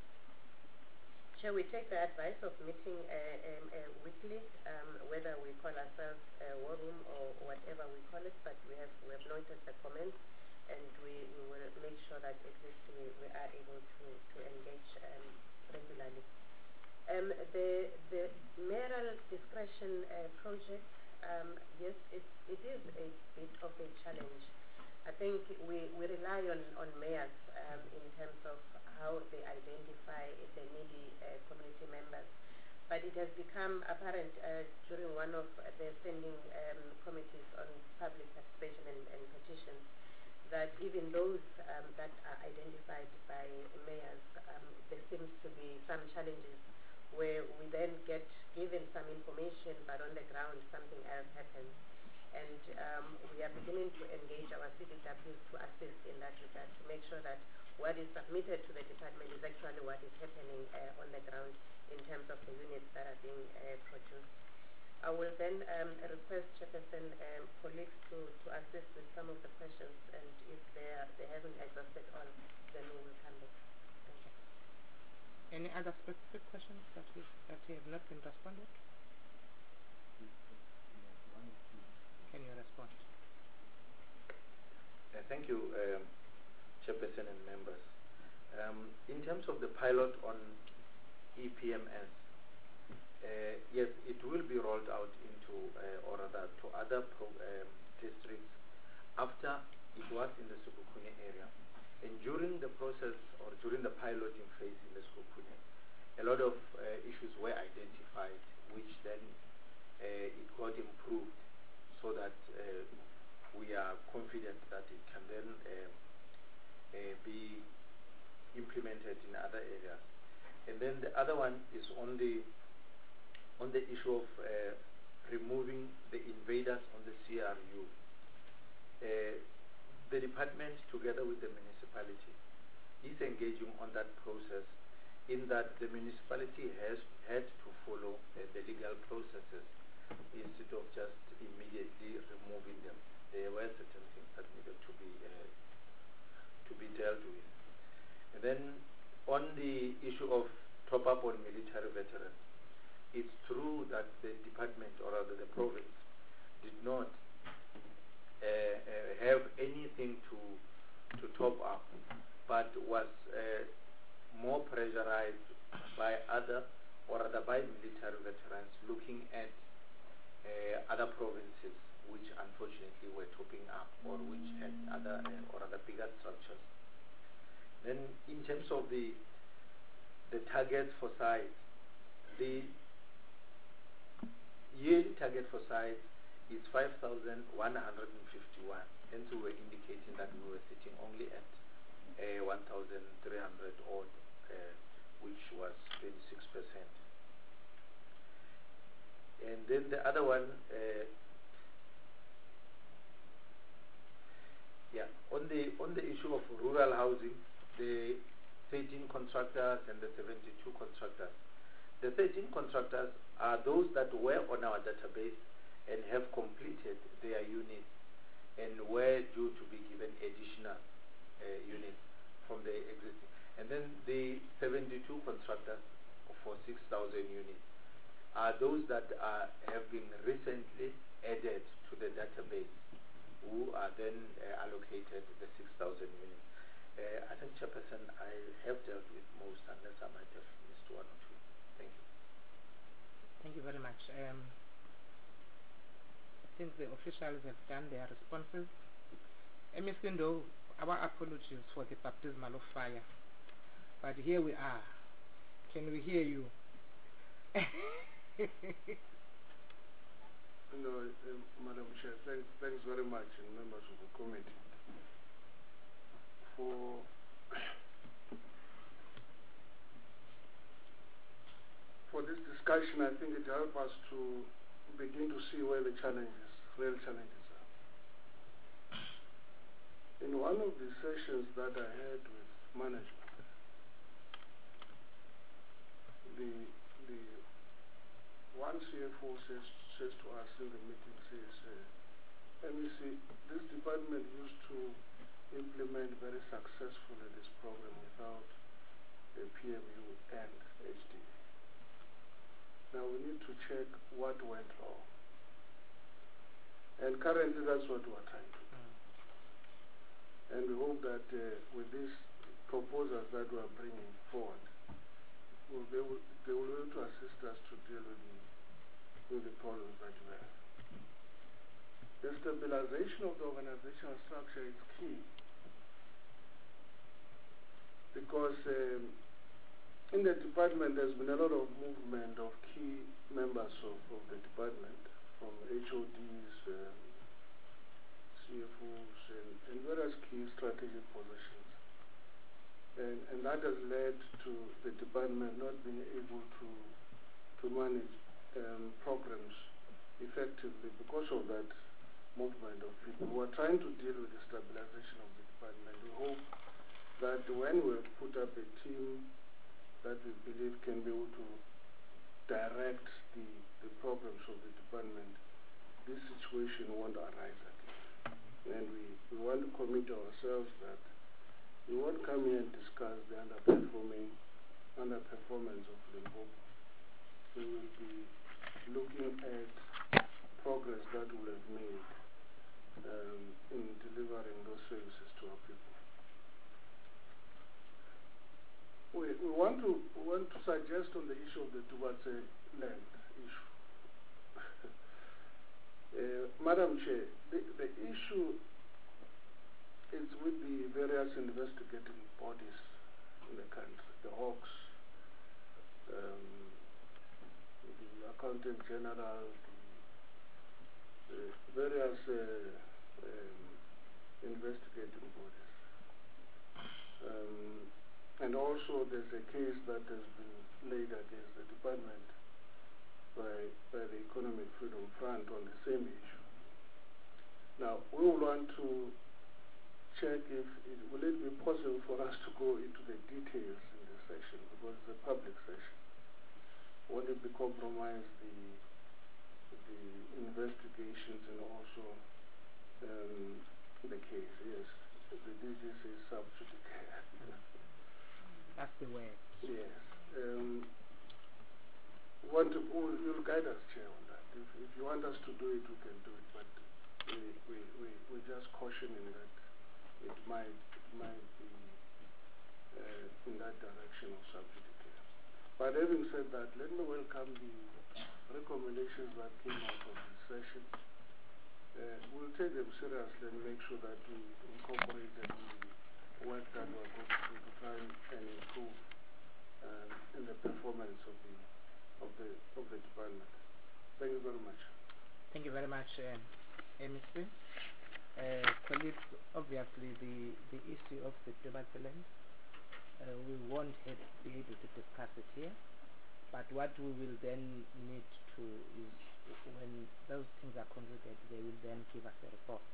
Chair, we take the advice of meeting uh, um, uh, weekly, um, whether we call ourselves a war room or whatever we call it, but we have, we have noted the comments, and we, we will make sure that at least we, we are able to, to engage um, regularly. Um, the, the mayoral discretion uh, project, um, yes, it, it is a bit of a challenge. I think we, we rely on, on mayors um, in terms of how they identify the needy uh, community members. But it has become apparent uh, during one of the standing um, committees on public participation and, and petitions that even those um, that are identified by mayors, um, there seems to be some challenges where we then get given some information, but on the ground something else happens. And um, we are beginning to engage our C D Ws to assist in that regard, to make sure that what is submitted to the department is actually what is happening uh, on the ground in terms of the units that are being uh, produced. I will then um, request Chairperson um, colleagues to, to assist with some of the questions, and if they, are, they haven't exhausted all, then we will come back. Thank you. Any other specific questions that, we, that have not been responded? Yes, one respond. Uh, thank you, um, Chairperson and members. Um, in terms of the pilot on E P M S, uh, yes, it will be rolled out into, uh, or rather to other pro um, districts after it was in the Sekhukhune area. And during the process, or during the piloting phase in the Sekhukhune, a lot of uh, issues were identified, which then uh, it got improved so that uh, we are confident that it can then uh, uh, be implemented in other areas. And then the other one is on the on the issue of uh, removing the invaders on the C R U. Uh, the department, together with the municipality, is engaging on that process, in that the municipality has had to follow uh, the legal processes instead of just immediately removing them. There were certain things that needed to be uh, to be dealt with. And then on the issue of top up on military veterans, it's true that the department, or rather the province, did not uh, uh, have anything to to top up, but was uh, more pressurized by other, or rather by military veterans, looking at uh, other provinces which unfortunately were topping up, or which had other uh, or other bigger structures. Then in terms of the the targets for size, the yearly target for size is five thousand one hundred fifty-one. Hence we were indicating that we were sitting only at uh, one thousand three hundred odd, uh, which was twenty-six percent. And then the other one, uh, yeah, on the on the issue of rural housing, the thirteen contractors and the seventy-two contractors. The thirteen contractors are those that were on our database and have completed their units and were due to be given additional uh, units from the existing. And then the seventy-two contractors for six thousand units are those that are, have been recently added to the database, who are then uh, allocated the six thousand units. Uh, I think, Chairperson, I have dealt with most, unless I might have missed one or two. Thank you. Thank you very much. Um, I think the officials have done their responses. Emisindo, our apologies for the baptismal of fire. But here we are. Can we hear you? No, uh, Madam Chair, thanks, thanks very much, and members of the committee. For for this discussion, I think it helps us to begin to see where the challenges, real challenges are. In one of the sessions that I had with management, the the one C F O says says to us in the meeting, says, uh, M E C, this department used to implement very successfully this program without a P M U and H D A. Now we need to check what went wrong. And currently that's what we're trying to do. And we hope that uh, with these proposals that we're bringing forward, we'll be able, they will be able to assist us to deal with the, with the problems that we have. The stabilization of the organizational structure is key, because um, in the department there's been a lot of movement of key members of, of the department, from H O Ds, um, C F Os, and, and various key strategic positions. And, and that has led to the department not being able to, to manage um, programs effectively because of that movement of people. We are trying to deal with the stabilization of the department. We hope that when we put up a team that we believe can be able to direct the, the programs of the department, this situation won't arise again. And we, we want to commit ourselves that we won't come here and discuss the underperforming underperformance of Limpopo. We will be looking at progress that we have made um, in delivering those services to our people. We, we want to we want to suggest on the issue of the Dubatse land issue. uh, Madam Chair, the, the issue is with the various investigating bodies in the country, the Hawks, um, the Accountant General, the, the various uh, um, investigating bodies. Um, and also there's a case that has been laid against the department by, by the Economic Freedom Front on the same issue. Now, we will want to check if it will it be possible for us to go into the details in this session, because it's a public session. Will it be compromise the the investigations and also um, the case? Yes, the D G C is sub judice. That's the way. Yes. Um, want to, oh, you'll guide us, Chair, on that. If, if you want us to do it, we can do it, but we we we we're just cautioning that it might it might be uh, in that direction of sub judice. But having said that, let me welcome the recommendations that came out of this session. Uh, we'll take them seriously and make sure that we incorporate them in the work that we're going to do to try and, and improve uh, in the performance of the of the of the department. Thank you very much. Thank you very much, uh, M C. Uh, colleagues, obviously the, the issue of the Dubatse land, uh, we won't have, be able to discuss it here, but what we will then need to is, when those things are concluded, they will then give us a report.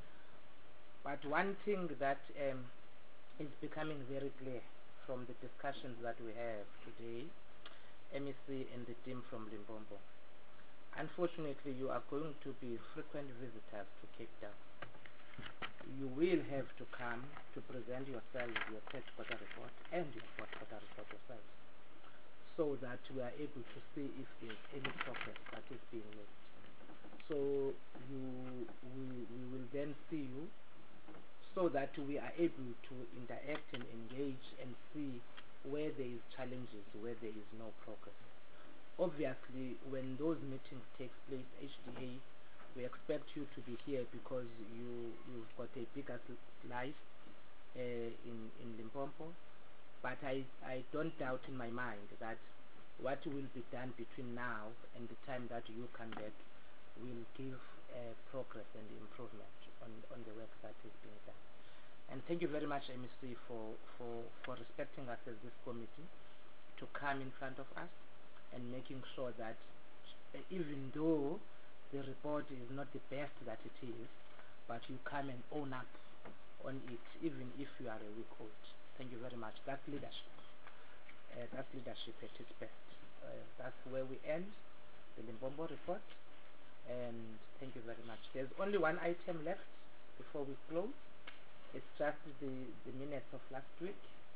But one thing that um, is becoming very clear from the discussions that we have today, M E C and the team from Limpopo, unfortunately you are going to be frequent visitors to Cape Town. You will have to come to present yourselves, your third quarter report and your fourth quarter report yourselves, so that we are able to see if there's any progress that is being made. So you, we, we will then see you, so that we are able to interact and engage and see where there is challenges, where there is no progress. Obviously, when those meetings take place, H D A, we expect you to be here because you, you've got a bigger life uh, in, in Limpopo. But I, I don't doubt in my mind that what will be done between now and the time that you come back will give uh, progress and improvement on, on the work that is being done. And thank you very much, M E C, for, for, for respecting us as this committee to come in front of us and making sure that uh, even though the report is not the best that it is, but you come and own up on it, even if you are a week old. Thank you very much. That's leadership. Uh, that's leadership at its best. Uh, that's where we end the Limpopo report. And thank you very much. There's only one item left before we close. It's just the, the minutes of last week,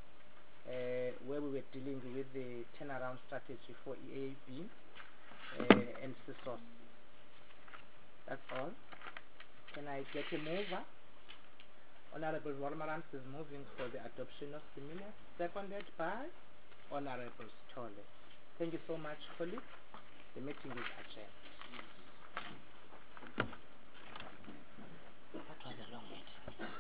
uh, where we were dealing with the turnaround strategy for E A B uh, and C S O S. That's all. Can I get a mover? Honorable Wormarans is moving for the adoption of the minutes, seconded by Honorable Stolle. Thank you so much, colleagues. The meeting is adjourned. That was a long meeting.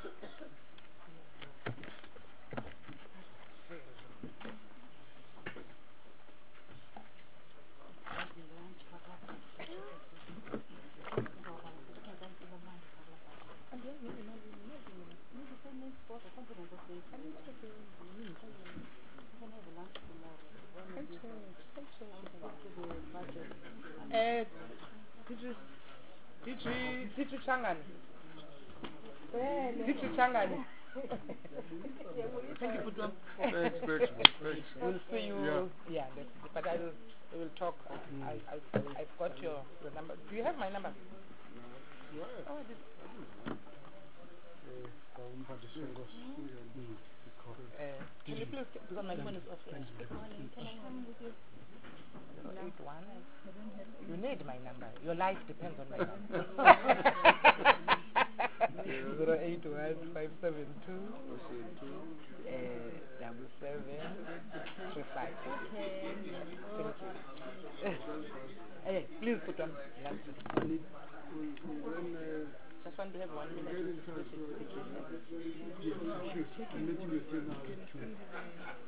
Uh, did you, did you, did you Changani? Did you Changani? Thank you, Putwa. Thanks, thanks, thanks. We'll see you, Yeah. yeah, next, but I will, we will talk. Mm. I, I, I've got your, your number. Do you have my number? Yeah. Oh, I did. Uh, can you please, because my phone is off. Good morning. Can I come with you? zero eight one. You need my number. Your life depends on my number. zero eight one five seven two uh, double seven three five. Okay. Thank you. Hey, please put on last. When, uh, Just want to have one minute to finish it. yes, I'm meeting you still now with two.